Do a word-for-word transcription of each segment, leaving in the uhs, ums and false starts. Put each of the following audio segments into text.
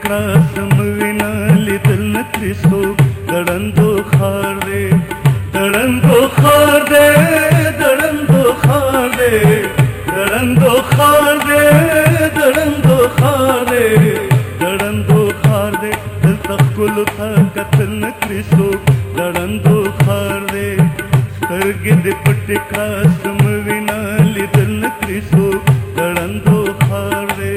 کراسم وینا لیدل نکړي څوک دړندو خار دی دړندو خار دی دړندو خار دی دړندو خار دی دړندو خار دی دړندو خار دی دلته ښکلو ته کتل نکړي څوک دړندو خار دی سترګې دې پټې کراسم وینا لیدل نکړي څوک دړندو خار دی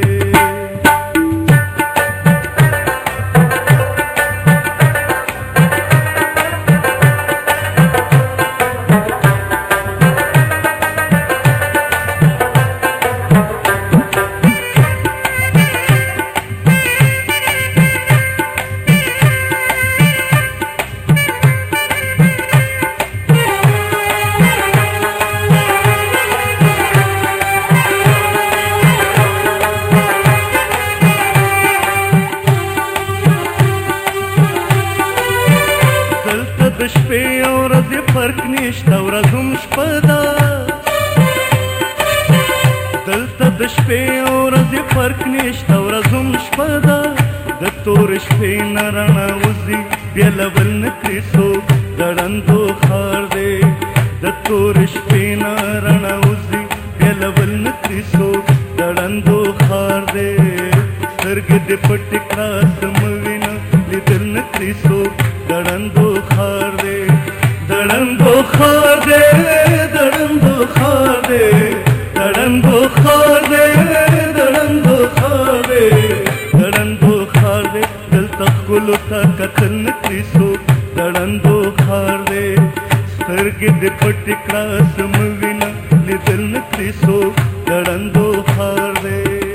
د شپې او ورځې فرق نشته ورځ هم شپه ده دلته د شپې او ورځې فرق نشته ورځ هم شپه ده د تورې شپې نه رڼا وځي بیا لبل نه کړي څوک دړندو خار دی د تورې شپې نه رڼا وځي بیا لبل نه کړي څوک دړندو خار دی سترګې دې پټې کراسم وینا لیدل نه کړي څوک دړندو خار دی دړندو خار دی دړندو خار دی دړندو خار دی دړندو خار دی دړندو خار دی دلته ښکلو ته کتل نه کړي څوک دړندو خار دی سترګې دې پټې کراسم وینا لیدل نه کړي څوک دړندو خار دی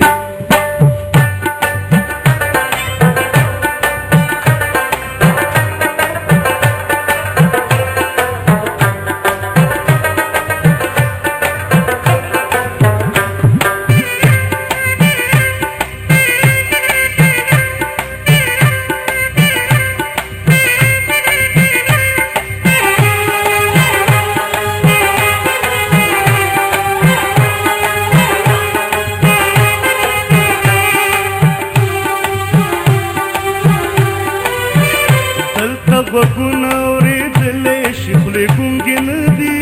غوږونه اورېدلی شي خولې ګونګې نه دي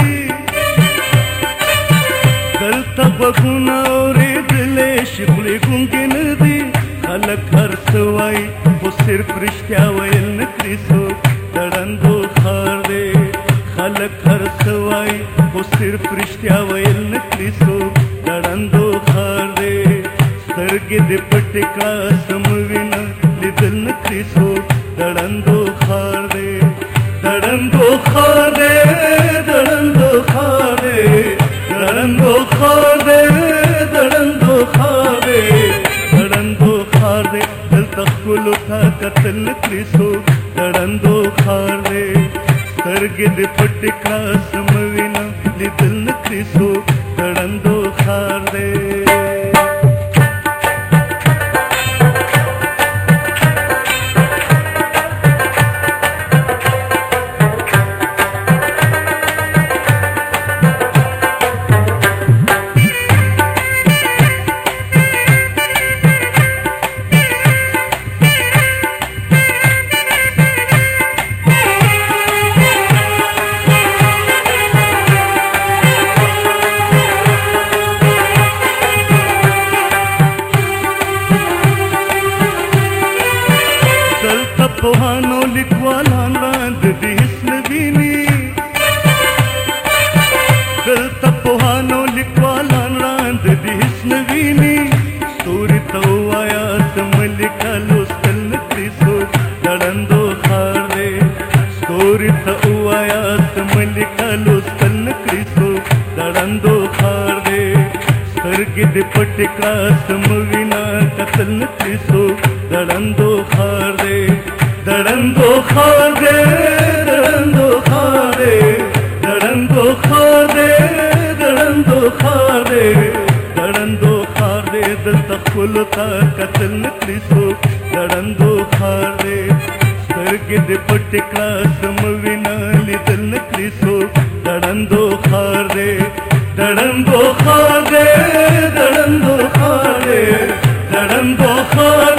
دلته غوږونه اورېدلی شي خولې ګونګې نه دي خلک هر څه وایي خو صرف رښتیا ویل نه کړي څوک دړندو خار دی خلک هر څه وایي خو صرف رښتیا ویل نه کړي څوک دړندو خار دی سترګې دې پټې کراسم وینا لیدل نه کړي څوک دړندو خار دی دړندو خار دی دړندو خار دی دړندو خار دی دړندو خار دی دړندو خار دی دلته ښکلو ته کتل نه کړي څوک دړندو خار دی سترګې دې پټې کراسم وینا لیدل نه کړي څوک دړندو خار دی پوهانو لیکوالان راند دې هیڅ نه ویني دلته پوهانو لیکوالان راند دې هیڅ نه ویني ستوري ته ووایه ته ملیکه لوستل نه کړي څوک دړندو خار دی ستوري ته ووایه ته ملیکه لوستل نه کړي څوک دړندو خار دی سترګې دې پټې کراسم وینا کتل نه کړي څوک دړندو خار دی دړندو خار دی دړندو خار دی دړندو خار دی دړندو خار دی دړندو خار دی دلته ښکلو ته کتل نه کړي څوک دړندو خار دی سترګې دې پټې کراسم وینا لیدل نه کړي څوک دړندو خار دی دړندو خار دی دړندو خار دی دړندو خار